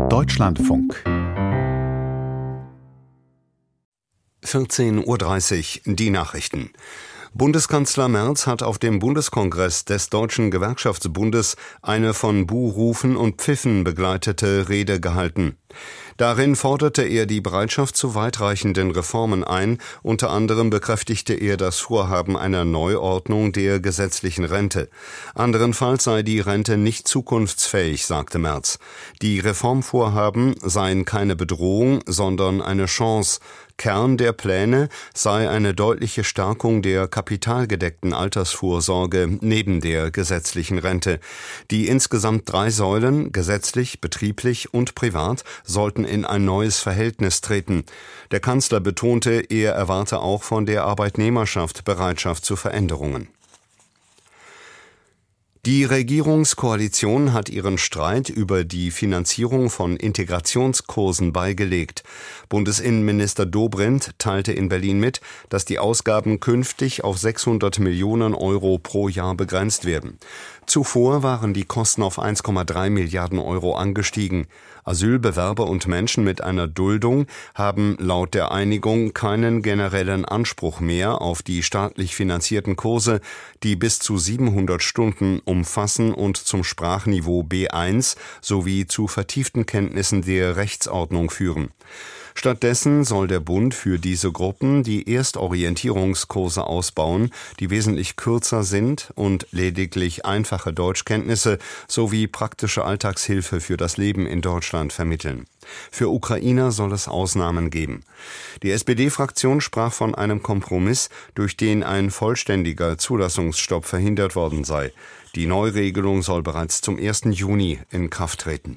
Deutschlandfunk 14:30 Uhr, die Nachrichten. Bundeskanzler Merz hat auf dem Bundeskongress des Deutschen Gewerkschaftsbundes eine von Buhrufen und Pfiffen begleitete Rede gehalten. Darin forderte er die Bereitschaft zu weitreichenden Reformen ein, unter anderem bekräftigte er das Vorhaben einer Neuordnung der gesetzlichen Rente. Anderenfalls sei die Rente nicht zukunftsfähig, sagte Merz. Die Reformvorhaben seien keine Bedrohung, sondern eine Chance. Kern der Pläne sei eine deutliche Stärkung der kapitalgedeckten Altersvorsorge neben der gesetzlichen Rente. Die insgesamt 3 Säulen, gesetzlich, betrieblich und privat, sollten in ein neues Verhältnis treten. Der Kanzler betonte, er erwarte auch von der Arbeitnehmerschaft Bereitschaft zu Veränderungen. Die Regierungskoalition hat ihren Streit über die Finanzierung von Integrationskursen beigelegt. Bundesinnenminister Dobrindt teilte in Berlin mit, dass die Ausgaben künftig auf 600 Millionen Euro pro Jahr begrenzt werden. Zuvor waren die Kosten auf 1,3 Milliarden Euro angestiegen. Asylbewerber und Menschen mit einer Duldung haben laut der Einigung keinen generellen Anspruch mehr auf die staatlich finanzierten Kurse, die bis zu 700 Stunden umfassen und zum Sprachniveau B1 sowie zu vertieften Kenntnissen der Rechtsordnung führen. Stattdessen soll der Bund für diese Gruppen die Erstorientierungskurse ausbauen, die wesentlich kürzer sind und lediglich einfache Deutschkenntnisse sowie praktische Alltagshilfe für das Leben in Deutschland vermitteln. Für Ukrainer soll es Ausnahmen geben. Die SPD-Fraktion sprach von einem Kompromiss, durch den ein vollständiger Zulassungsstopp verhindert worden sei. Die Neuregelung soll bereits zum 1. Juni in Kraft treten.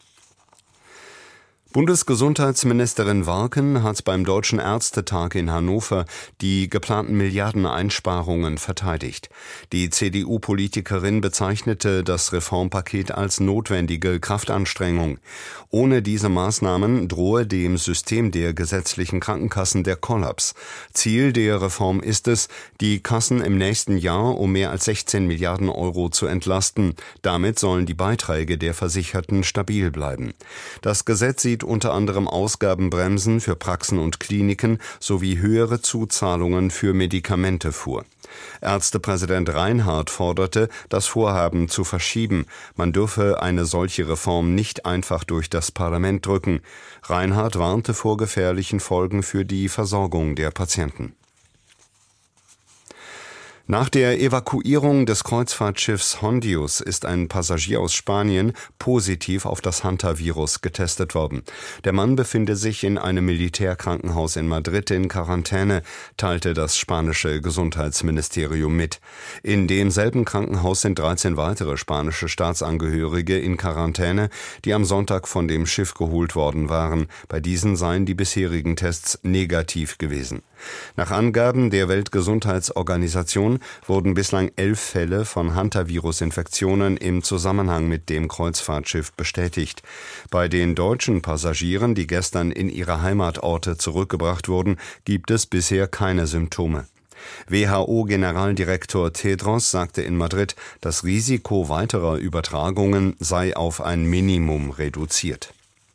Bundesgesundheitsministerin Warken hat beim Deutschen Ärztetag in Hannover die geplanten Milliardeneinsparungen verteidigt. Die CDU-Politikerin bezeichnete das Reformpaket als notwendige Kraftanstrengung. Ohne diese Maßnahmen drohe dem System der gesetzlichen Krankenkassen der Kollaps. Ziel der Reform ist es, die Kassen im nächsten Jahr um mehr als 16 Milliarden Euro zu entlasten. Damit sollen die Beiträge der Versicherten stabil bleiben. Das Gesetz sieht unter anderem Ausgabenbremsen für Praxen und Kliniken sowie höhere Zuzahlungen für Medikamente vor. Ärztepräsident Reinhardt forderte, das Vorhaben zu verschieben. Man dürfe eine solche Reform nicht einfach durch das Parlament drücken. Reinhardt warnte vor gefährlichen Folgen für die Versorgung der Patienten. Nach der Evakuierung des Kreuzfahrtschiffs Hondius ist ein Passagier aus Spanien positiv auf das Hantavirus getestet worden. Der Mann befinde sich in einem Militärkrankenhaus in Madrid in Quarantäne, teilte das spanische Gesundheitsministerium mit. In demselben Krankenhaus sind 13 weitere spanische Staatsangehörige in Quarantäne, die am Sonntag von dem Schiff geholt worden waren. Bei diesen seien die bisherigen Tests negativ gewesen. Nach Angaben der Weltgesundheitsorganisation wurden bislang 11 Fälle von Hantavirus-Infektionen im Zusammenhang mit dem Kreuzfahrtschiff bestätigt. Bei den deutschen Passagieren, die gestern in ihre Heimatorte zurückgebracht wurden, gibt es bisher keine Symptome. WHO-Generaldirektor Tedros sagte in Madrid, das Risiko weiterer Übertragungen sei auf ein Minimum reduziert.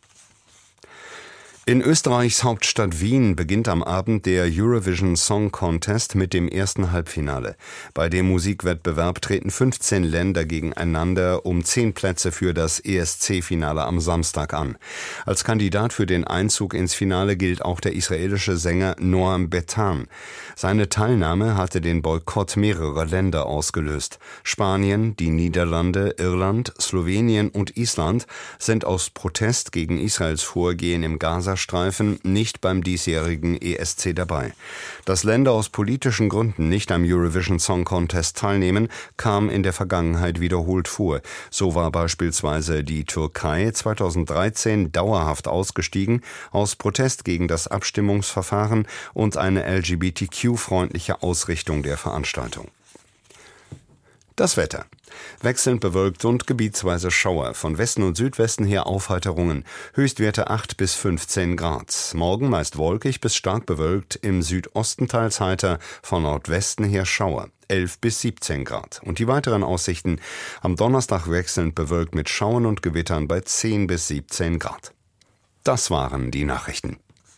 In Österreichs Hauptstadt Wien beginnt am Abend der Eurovision Song Contest mit dem ersten Halbfinale. Bei dem Musikwettbewerb treten 15 Länder gegeneinander um 10 Plätze für das ESC-Finale am Samstag an. Als Kandidat für den Einzug ins Finale gilt auch der israelische Sänger Noam Betan. Seine Teilnahme hatte den Boykott mehrerer Länder ausgelöst. Spanien, die Niederlande, Irland, Slowenien und Island sind aus Protest gegen Israels Vorgehen im Gazastreifen nicht beim diesjährigen ESC dabei. Dass Länder aus politischen Gründen nicht am Eurovision Song Contest teilnehmen, kam in der Vergangenheit wiederholt vor. So war beispielsweise die Türkei 2013 dauerhaft ausgestiegen, aus Protest gegen das Abstimmungsverfahren und eine LGBTQ-freundliche Ausrichtung der Veranstaltung. Das Wetter. Wechselnd bewölkt und gebietsweise Schauer. Von Westen und Südwesten her Aufheiterungen. Höchstwerte 8 bis 15 Grad. Morgen meist wolkig bis stark bewölkt. Im Südosten teils heiter. Von Nordwesten her Schauer. 11 bis 17 Grad. Und die weiteren Aussichten: am Donnerstag wechselnd bewölkt mit Schauern und Gewittern bei 10 bis 17 Grad. Das waren die Nachrichten.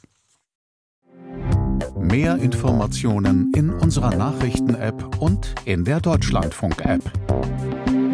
Mehr Informationen in unserer Nachrichten-App und in der Deutschlandfunk-App.